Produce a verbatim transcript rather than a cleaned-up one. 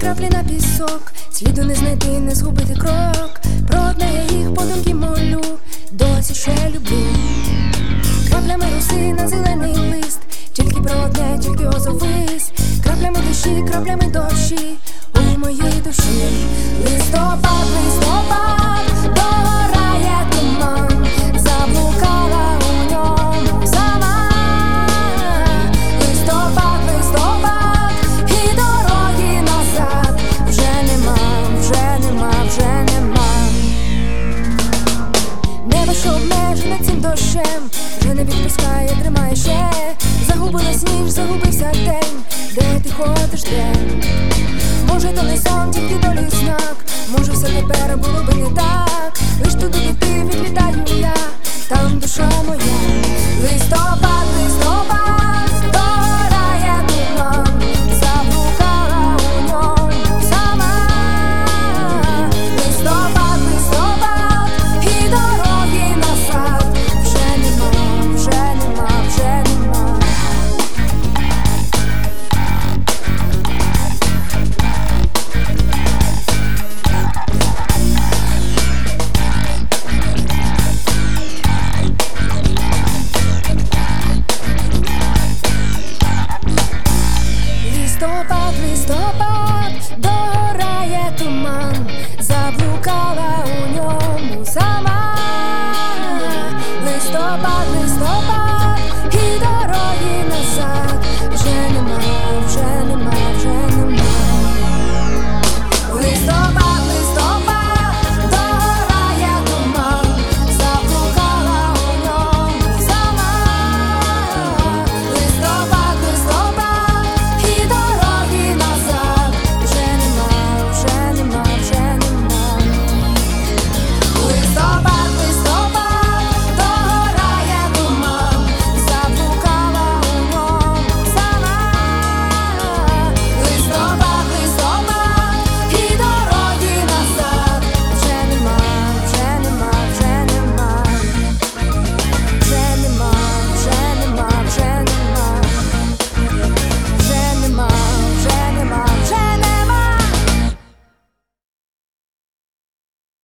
краплі на пісок, сліду не знайти, не згубити крок. Про одне я їх подумки молю, досі ще люблю. Краплями роси на зелений лист, тільки про одне, тільки озовись. Краплями дощі, краплями дощі у моїй душі. Листопад, листопад, догорає туман, заблукала у ньому сама. Листопад, листопад, і дороги назад вже нема, вже нема, вже нема. Небо, що обмежене цим дощем, вже не відпускає, тримає ще. Загубилась ніч, загубився день, де ти ходиш, де? Може то не сон, тільки долі знак, може все тепер було би не так. Лиш туди, де ти відлітаю я, там душа моя. Листопад, листопад,